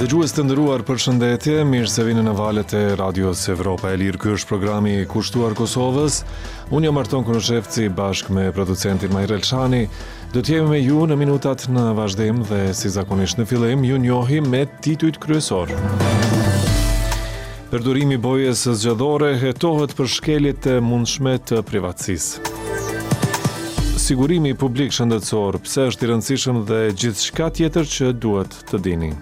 Dëgjues të nderuar, përshëndetje, mirë se vini në valët e Radios Evropa e Lirë. Ky është programi i kushtuar Kosovës. Unë jam Arton Krushevci bashkë me producentin Majrel Shani. Do të jemi me ju në minutat në vazhdim dhe si zakonisht në fillim ju njohim me titujt kryesor. Përdorimi i bojës zgjedhore hetohet për shkeljet e mundshme të privatësisë. Sigurimi publik shëndetësor, pse është i rëndësishëm dhe gjithçka tjetër që duhet të dini.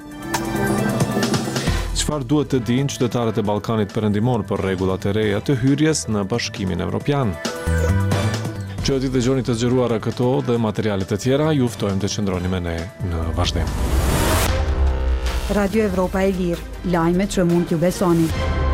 Çfarë duhet të dinë qytetarët e Ballkanit Perëndimor për rregullat e reja të hyrjes në Bashkimin Evropian? Që ti dëgjoni të zgjeruara këto dhe materialet e tjera, ju ftojmë të qëndroni me ne në vazhdim. Radio Evropa e Lirë, lajmet që mund t'ju besoni.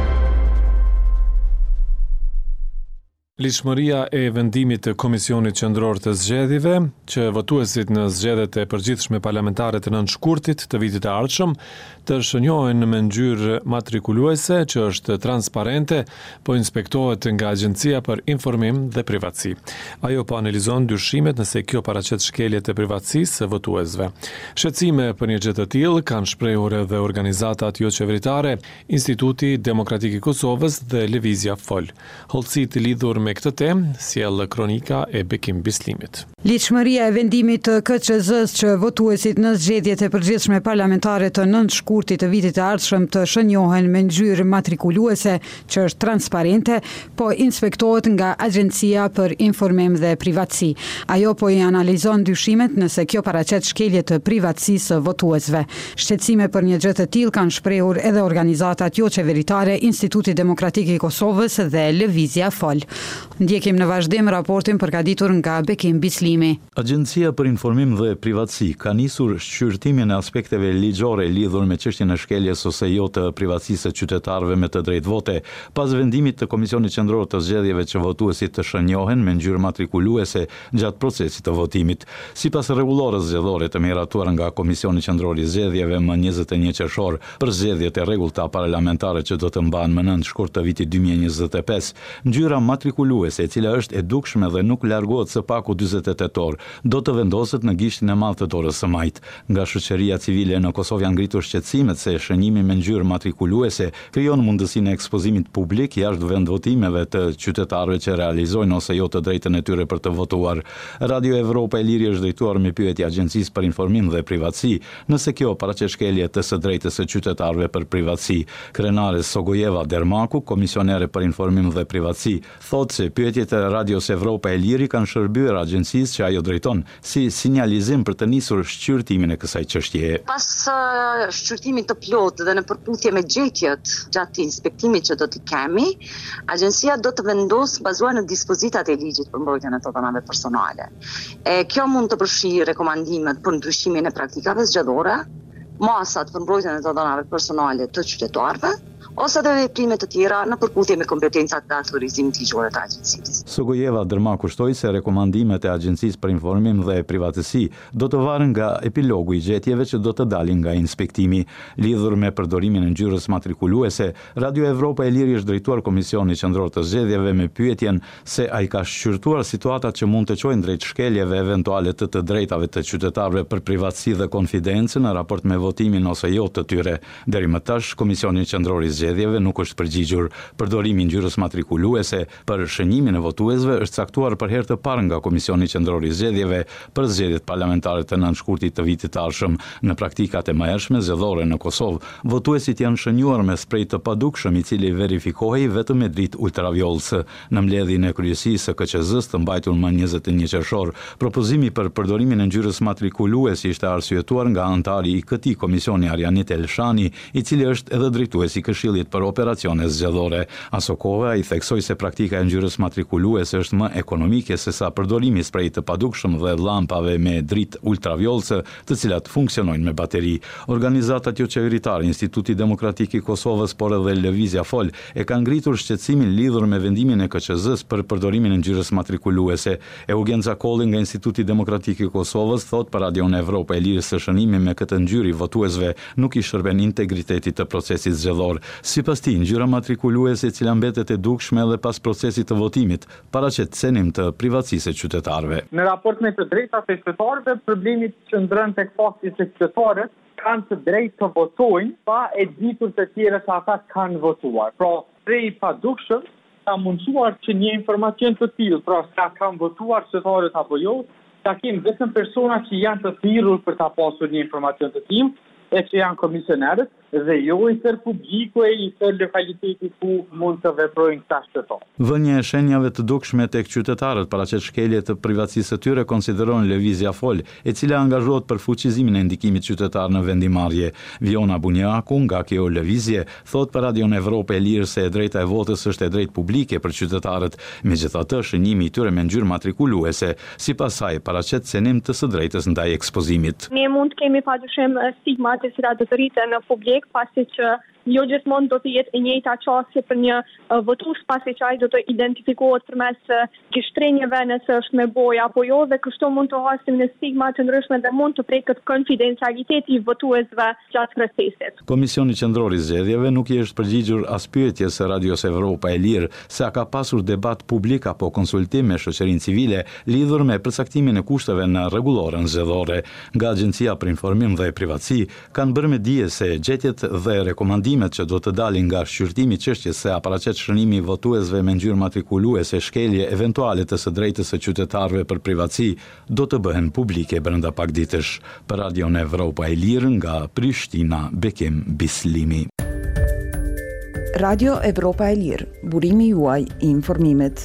Ligjshmëria e vendimit të Komisionit Qendror të Zgjedhjeve, që votuesit në zgjedhjet e përgjithshme parlamentare të 9 shkurtit të vitit të ardhshëm të shënjohen me ngjyrë matrikuluese që është transparente, po inspektohet nga Agjencia për Informim dhe Privatësi. Ajo po analizon dyshimet nëse kjo paraqet shkeljet e privatësisë së votuesve. Shqetësime për një gjë të tillë kanë shprehur edhe organizatat jo qeveritare, Instituti Demokratik i Kosovës dhe Lëvizja Fol. Hollësitë lidhur me këtë temë sjell kronika e Bekim Bislimit. Ligjshmëria e vendimit të KQZ-s që votuesit në zgjedhjet e përgjithshme parlamentare të 9 shkurtit të vitit të ardhshëm të shënjohen me ngjyrë matrikuluese që është transparente, po inspektohet nga Agjencia për Informim dhe Privatësi. Ajo po i analizon dyshimet nëse kjo paraqet shkelje të privatësisë së votuesve. Shqetësime për një gjë të tillë kanë shprehur edhe organizatat jo qeveritare, Instituti Demokratik i Kosovës dhe Lëvizja Fol. Ndjekim në vazhdim raportin përgatitur nga Bekim Bislimi. Agjencia për Informim dhe Privatësi ka nisur shqyrtimin e aspekteve ligjore lidhur me çështjen e shkeljes ose jo të privatësisë së qytetarëve me të drejtë vote, pas vendimit të Komisionit Qendror të Zgjedhjeve që votuesit të shënjohen me ngjyrë matrikuluese gjatë procesit të votimit. Sipas rregullorës zgjedhore të miratuar nga Komisioni Qendror i Zgjedhjeve më 21 qershor për zgjedhjet e rregullta parlamentare që do të mbahen më 9 shkurt të vitit 2025, ngjyra matrikuluese, e cila është e dukshme dhe nuk largohet së paku 48 orë, do të vendoset në gishtin e madh të dorës së majt. Nga shoqëria civile në Kosovë janë ngritur shqetësimet se shënjimi me ngjyrë matrikuluese krijon mundësinë e ekspozimit publik jashtë vendvotimeve të qytetarëve që realizojnë ose jo të drejtën e tyre për të votuar. Radio Evropa e Lirë është drejtuar me pyetje Agjencisë për Informim dhe Privatësi, nëse kjo paraqet shkelje të së drejtës së qytetarëve për privatësi. Krenare Sogojeva Dermaku, komisionere për Informim dhe Privatësi, thotë se pyetjet e Radios Evropa e Liri kanë shërbyer agjencisë që ajo drejton si sinjalizim për të nisur shqyrtimin e kësaj çështjeje. Pas shqyrtimit të plotë dhe në përputhje me gjetjet gjatë inspektimit që do t'i kemi, agjencia do të vendosë bazuar në dispozitat e ligjit për mbrojtjen e të dhënave personale. Kjo mund të përfshijë rekomandimet për ndryshimin e praktikave zgjedhore, masat për mbrojtjen e të dhënave personale të qytetarëve, ose dhe veprime të tjera në përputhje me kompetencat dhe autorizimit ligjore të agjencisë. Sogojeva Dërma kushtoi se rekomandimet e Agjencisë për Informim dhe Privatësi do të varen nga epilogu i gjetjeve që do të dalin nga inspektimi. Lidhur me përdorimin e ngjyrës matrikuluese, Radio Evropa e Liri është drejtuar Komisionit Qendror të Zgjedhjeve me pyetjen se ai ka shqyrtuar situatat që mund të çojnë drejt shkeljeve eventuale të drejtave të qytetarëve për privatësi dhe konfidencë në raport me votimin ose jo të tyre. Deri më tash Komisioni Qendror i Zgjedhjeve nuk është përgjigjur. Përdorimi i ngjyrës matrikuluese për shënjimin e votuesve është caktuar për herë të parë nga Komisioni Qendror i Zgjedhjeve për zgjedhjet parlamentare të 9 shkurtit të vitit të ardhshëm. Në praktikat e mëhershme zgjedhore në Kosovë, votuesit janë shënjuar me sprej të padukshëm i cili verifikohej vetëm me dritë ultraviollës. Në mbledhjen e kryesisë së KQZ-s të mbajtur më 21 qershor, propozimi për përdorimin e ngjyrës matrikuluese ishte arsyetuar nga antari i këtij komisioni Arjanit Elshani, i cili është edhe drejtuesi i Këshillit për operacione zgjedhore. Asokova i theksoi se praktika e ngjyrës matrikuluese është më ekonomike se sa përdorimi i sprejit të padukshëm dhe llampave me dritë ultraviollëse, të cilat funksionojnë me bateri. Organizatat jo qeveritare, Instituti Demokratik i Kosovës, por edhe Lëvizja Fol e kanë ngritur shqetësimin lidhur me vendimin e KQZ-s për përdorimin e ngjyrës matrikuluese. Eugenza Kolli nga Instituti Demokratik i Kosovës thot për Radion Evropa e Lirë se shënimi me këtë ngjyrë i votuesve nuk i shërben integritetit të procesit zgjedhor. Sipas tij, ngjyra matrikuluese e cila mbetet e dukshme edhe pas procesit të votimit, paraqet cenim të privatësisë së qytetarëve. Në raport me të drejtat e qytetarëve, problemi qëndron tek fakti se qytetarët kanë të drejtë të votojnë pa e ditur të tjerë se ata kanë votuar. Pra, prej padukshëm ka mundsuar që një informacion të tillë, pra sa kanë votuar qytetarët apo jo, ta kenë vetëm persona që janë të thirrur për ta pasur një informacion të tillë, e që janë komisionerët dhe jo i tërë publiku e i tërë lokaliteti ku mund të veprojnë këta qytetarë. Vënje e shenjave të dukshme tek qytetarët paraqet shkelje të privatësisë së tyre konsideron Lëvizja Fol, e cila angazhohet për fuqizimin e ndikimit qytetar në vendimarrje. Viona Bunjaku nga kjo lëvizje thot për Radion Evropë e Lirë se e drejta e votës është e drejtë publike për qytetarët, megjithatë shënimi i tyre me ngjyrë matrikuluese, sipas saj paraqet cenim të së drejtës ndaj ekspozimit. Ne mund kemi padyshim stigma të cilat do të rriten në publik, pasi që jo gjithmonë do të jetë e njëjta qasje për një votues, pasi që ai do të identifikohet përmes kishtrenjeve nëse është me bojë apo jo, dhe kështu mund të hasim në stigma të ndryshme dhe mund të preket konfidencialiteti i votuesve gjatë procesit. Komisioni Qendror i Zgjedhjeve nuk i është përgjigjur as pyetjes së Radios Evropa e Lirë se a ka pasur debat publik apo konsultim me shoqërinë civile lidhur me përcaktimin e kushteve në rregulloren zgjedhore. Nga Agjencia për Informim dhe Privatësi kanë bërë me dije se gjetjet dhe rekomandimet që do të dalin nga shqyrtimi çështjes se a paraqet shënimi i votuesve me ngjyrë matrikuluese shkelje eventuale të së drejtës së qytetarëve për privatësi do të bëhen publike brenda pak ditësh. Për Radion Evropa e Lirë nga Prishtina, Bekim Bislimi. Radio Evropa e Lirë, burimi juaj i informimit.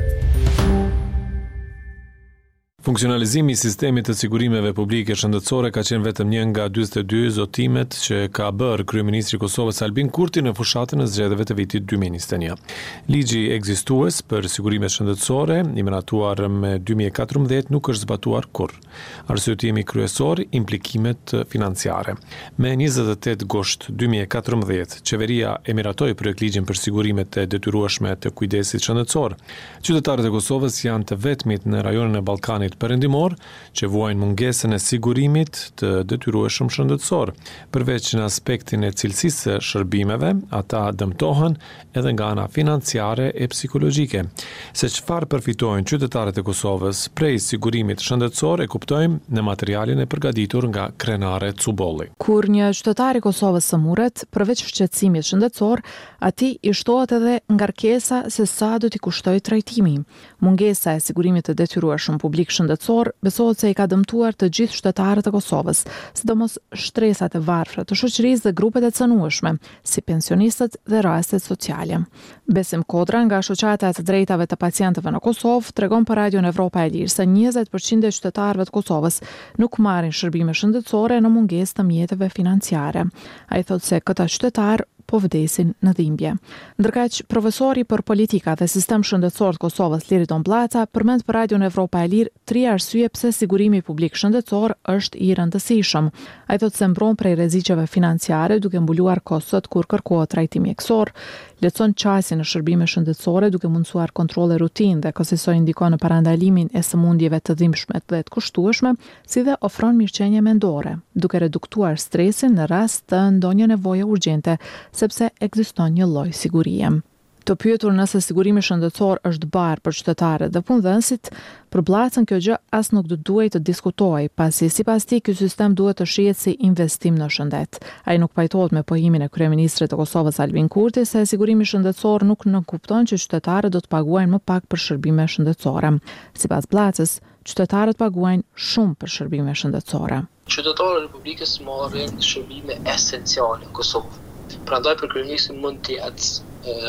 Funksionalizimi i sistemit të sigurimeve publike shëndetësore ka qenë vetëm një nga 42 zotimet që ka bërë kryeministri i Kosovës Albin Kurti në fushatën e zgjedhjeve të vitit 2021. Ligji ekzistues për sigurimet shëndetësore, i miratuar me 2014, nuk është zbatuar kurrë. Arsyetimi kryesor, implikimet financiare. Me 28 gusht 2014, qeveria e miratoi projektligjin për sigurimet e detyrueshme të kujdesit shëndetësor. Qytetarët e Kosovës janë të vetmit në rajonin e Ballkanit perëndimor që vuajnë mungesën e sigurimit të detyrueshëm shëndetësor. Përveç në aspektin e cilësisë së shërbimeve, ata dëmtohen edhe nga ana financiare e psikologjike. Se çfarë përfitojnë qytetarët e Kosovës prej sigurimit shëndetësor e kuptojmë në materialin e përgatitur nga Krenare Cubolli. Kur një qytetar i Kosovës sëmurret, përveç shqetësimit shëndetësor, atij i shtohet edhe ngarkesa se sa do t'i kushtoj trajtimi. Mungesa e sigurimit të detyrueshëm publik shëndetësor besohet se i ka dëmtuar të gjithë qytetarët e Kosovës, sidomos shtresat e varfra të shoqërisë dhe grupet e cënueshme, si pensionistët dhe rastet sociale. Besim Kodra nga Shoqata e të drejtave të pacientëve në Kosovë tregon për Radion Evropa e Lirë se 20% e qytetarëve të Kosovës nuk marrin shërbime shëndetësore në mungesë të mjeteve financiare. Ai thotë se këta qytetarë po vdesin në dhimbje. Ndërkaq, profesori për politika dhe sistem shëndetësor të Kosovës Liridon Blaca përmend për Radion Evropa e Lirë 3 arsye pse sigurimi publik shëndetësor është i rëndësishëm. Ai thotë se mbron prej rreziqeve financiare duke mbuluar kostot kur kërkohet trajtim mjekësor, lehtëson qasjen në shërbime shëndetësore duke mundsuar kontrolle rutinë dhe kësaj ndikon në parandalimin e sëmundjeve të dhimbshme dhe të kushtueshme, si dhe ofron mirëqenie mendore, duke reduktuar stresin në rast të ndonjë nevoje urgjente, sepse ekziston një lloj sigurie. Të pyetur nëse sigurimi shëndetësor është barë për qytetarët dhe punëdhënësit, për Bllacën kjo gjë as nuk do duhet të diskutohej, pasi sipas tij ky sistem duhet të shihet si investim në shëndet. Ai nuk pajtohet me pohimin e kryeministrit të Kosovës Albin Kurti se sigurimi shëndetësor nuk nënkupton që qytetarët do të paguajnë më pak për shërbime shëndetësore. Sipas Bllacës, qytetarët paguajnë shumë për shërbime shëndetësore. Qytetarët e Republikës marrin shërbime esenciale në Kosovë. Prandaj për kryeministin mund të jetë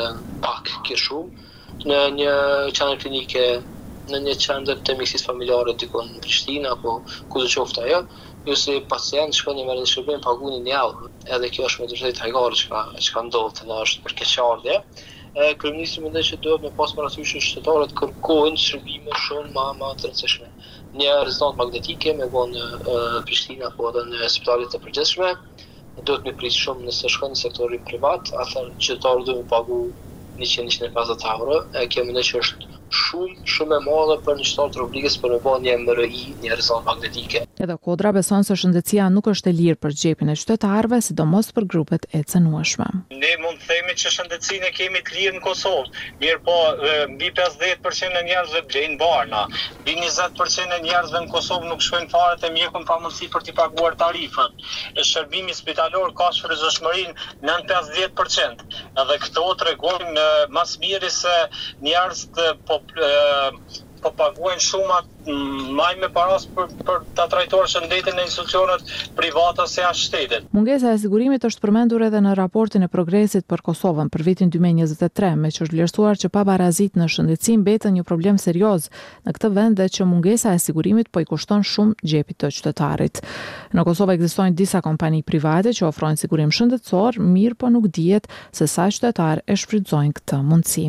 pak kjo shumë në një qendër klinike, në një qendër të mjekësisë familjare dikon në Prishtinë apo ku do qoftë ajo, ju si pacient shkoni me shërbim paguni €1, edhe kjo është me të vërtetë hajgare çka ndodh, në është për keqardhje. Kryeministri mendoj që duhet me pas parasysh që qytetarët kërkojnë shërbime shumë më të rëndësishme. Një rezonancë magnetike me vonë në Prishtinë apo edhe në spitalet e përgjithshme, duhet me pritë shumë nëse shkon në sektorin privat, atëherë qytetarët duhet me pagu €100-150. Kjo mendoj që është shumë e madhe për një shtat rubrikës për me bërë një MRI, një rezonans magnetike. Edhe Kodra beson se shëndetësia nuk është e lirë për xhepin e qytetarëve, sidomos për grupet e cënueshme. Ne mund të themi që shëndetësinë e kemi të lirë në Kosovë, mirë po mbi 50% e njerëzve blejnë barna, mbi 20% e njerëzve në Kosovë nuk shkojnë fare te mjeku pa mundësi për t'i paguar tarifën. Shërbimi spitalor ka shfrytëzimërinë 9-50%. Edhe këto tregojnë mas miri se njerëzit po paguajnë shumë maj me paras për ta trajtuar shëndetin në institucionet private ose jashtë shtetit. Mungesa e sigurimit është përmendur edhe në raportin e progresit për Kosovën për vitin 2023, me që është vlerësuar që pabarazit në shëndetësi mbetën një problem serioz në këtë vend dhe që mungesa e sigurimit po i kushton shumë xhepit të qytetarit. Në Kosovë ekzistojnë disa kompani private që ofrojnë sigurim shëndetësor, mirë po nuk dihet se sa qytetar e shfrytëzojnë këtë mundësi.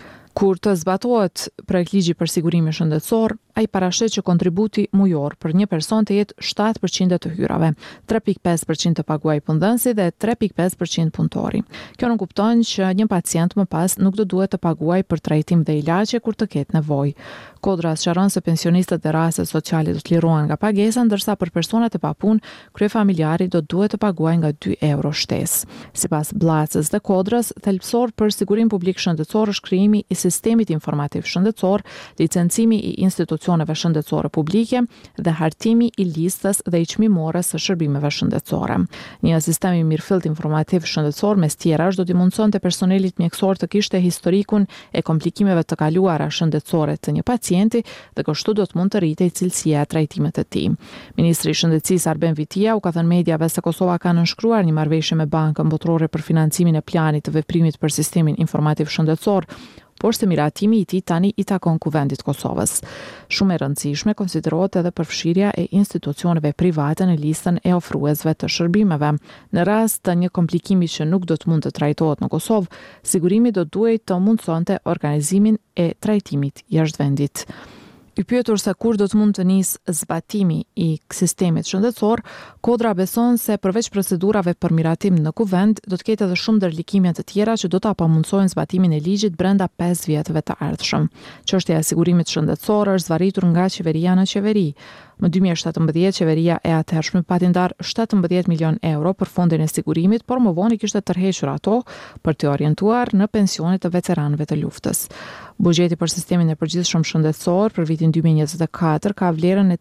Kur të zbatohet projektligji për sigurimin shëndetësor, ai parashet që kontributi mujor për një person të jetë 7% të hyrave, 3.5% të paguajë punëdhënësi dhe 3.5% punëtori. Kjo nuk kupton që një pacient më pas nuk do duhet të paguajë për trajtim dhe ilaqe kur të ketë nevojë. Kodra sqaron se pensionistët dhe rastet sociale do të lirohen nga pagesa, ndërsa për personat e papunë, kryefamiljari do duhet të paguajë nga 2 euro shtesë. Sipas Bllacës dhe Kodrës, thelbësor për sigurim publik shëndetësor është krijimi i sistemit informativ shëndetësor, licencimi i institucioneve shëndetësore publike dhe hartimi i listës dhe i çmimores së shërbimeve shëndetësore. Një sistem i mirëfillt informativ shëndetësor mes tjerash do t'i mundsonte personelit mjekësor të kishte historikun e komplikimeve të kaluara shëndetësore të një pacienti dhe kështu do të mund të rritej cilësia e trajtimit të tij. Ministri i Shëndetësisë Arben Vitia u ka thënë mediave se Kosova ka nënshkruar një marrëveshje me Bankën Botërore për financimin e planit të veprimit për sistemin informativ shëndetësor, por se miratimi i tij tani i takon Kuvendit Kosovës. Shumë e rëndësishme konsiderohet edhe përfshirja e institucioneve private në listën e ofruesve të shërbimeve. Në rast të një komplikimi që nuk do të mund të trajtohet në Kosovë, sigurimi do duhet të mundsonte organizimin e trajtimit jashtë vendit. I pyetur se kur do të mund të nisë zbatimi i sistemit shëndetësor, Kodra beson se përveç procedurave për miratim në Kuvend, do të ketë edhe shumë ndërlikime të tjera që do ta pamundsojnë zbatimin e ligjit brenda 5 vjetëve të ardhshëm. Çështja e sigurimit shëndetësor është zvarritur nga qeveria në qeveri. Më 2017, qeveria e atëhershme pati ndar 17 milion euro për fondin e sigurimit, por më vonë kishte tërhequr ato për të orientuar në pensionet të veteranëve të luftës. Buxheti për sistemin e përgjithshëm shëndetësor për vitin 2024 ka vlerën e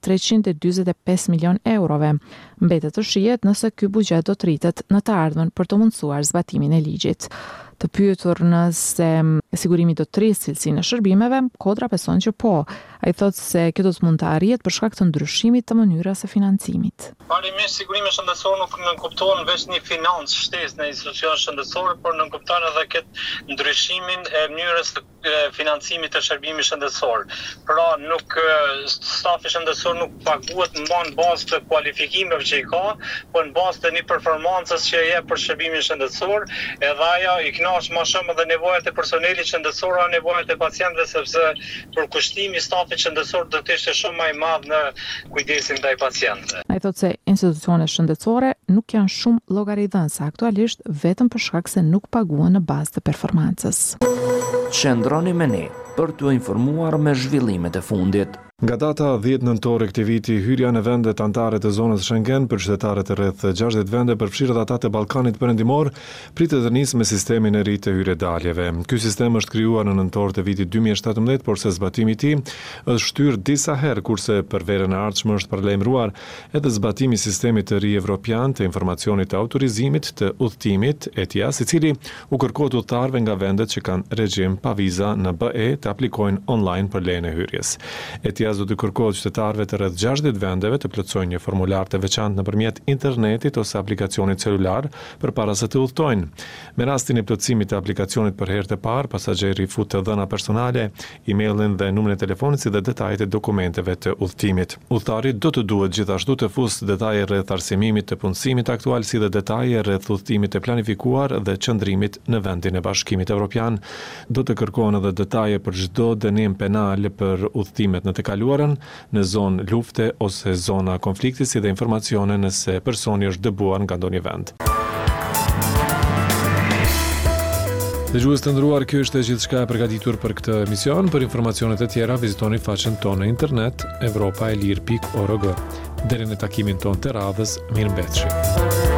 345 milion eurove. Mbetet të shihet nëse ky buxhet do të rritet në të ardhmen për të mundsuar zbatimin e ligjit. Të pyetur nëse sigurimi do të rrisë cilësinë e shërbimeve, Kodra beson që po. Ai thotë se kjo do të mund të arrihet për shkak të ndryshimit të mënyrës së financimit. Parimisht sigurimi shëndetësor nuk nënkupton vetëm një financë shtesë në institucione shëndetësore, por nënkupton edhe këtë ndryshimin e mënyrës së financimit të shërbimit shëndetësor. Pra nuk stafi shëndetësor nuk paguhet në bazë të kualifikimeve që i ka, por në bazë të një performancës që jep për shërbimin shëndetësor, edhe ajo i kënaq më shumë edhe nevojat e personelit shëndetësor, nevojat e pacientëve, sepse përkushtimi i stafit shëndetësor do të ishte shumë më i madh në kujdesin ndaj pacientëve. Ai thotë se institucionet shëndetësore nuk janë shumë llogaridhënëse aktualisht vetëm për shkak se nuk paguhen në bazë të performancës. Qëndroni me ne për t'u informuar me zhvillimet e fundit. Nga data 10 nëntor e këtij viti, hyrja në vendet anëtare të zonës Schengen për qytetarët e rreth 60 vende përfshirë ata të Ballkanit Perëndimor pritet të nisë me sistemin e ri të hyrjedaljeve. Ky sistem është krijuar në nëntor të vitit 2017, por se zbatimi i tij është shtyrë disa herë, kurse për verën e ardhshme është paralajmëruar edhe zbatimi i sistemit të ri evropian të informacionit të autorizimit të udhëtimit ETIAS, i cili u kërkohet udhëtarëve nga vendet që kanë regjim pa viza në BE të aplikojnë online për lejen e hyrjes. ETIAS do të kërkohet qytetarëve të rreth 60 vendeve të plotësojnë një formular të veçantë nëpërmjet internetit ose aplikacionit celular përpara se të udhtojnë. Me rastin e plotësimit të aplikacionit për herë të parë, pasagjeri fut të dhëna personale, emailin dhe numrin e telefonit si dhe detajet e dokumenteve të udhtimit. Udhëtari do të duhet gjithashtu të fusë detaje rreth arsimimit të punësimit aktual si dhe detaje rreth udhtimit të planifikuar dhe qëndrimit në vendin e Bashkimit Evropian. Do të kërkohen edhe detaje për çdo dënim penal për udhtimet në të kaluarën në zonë lufte ose zona konflikti, si dhe informacione nëse personi është dëbuar nga ndonjë vend. Dëgjues të nderuar, kjo është gjithçka e përgatitur për këtë emision. Për informacionet e tjera vizitoni faqen tonë në internet evropaelir.org. Deri në takimin tonë të radhës, mirëmbëjtje.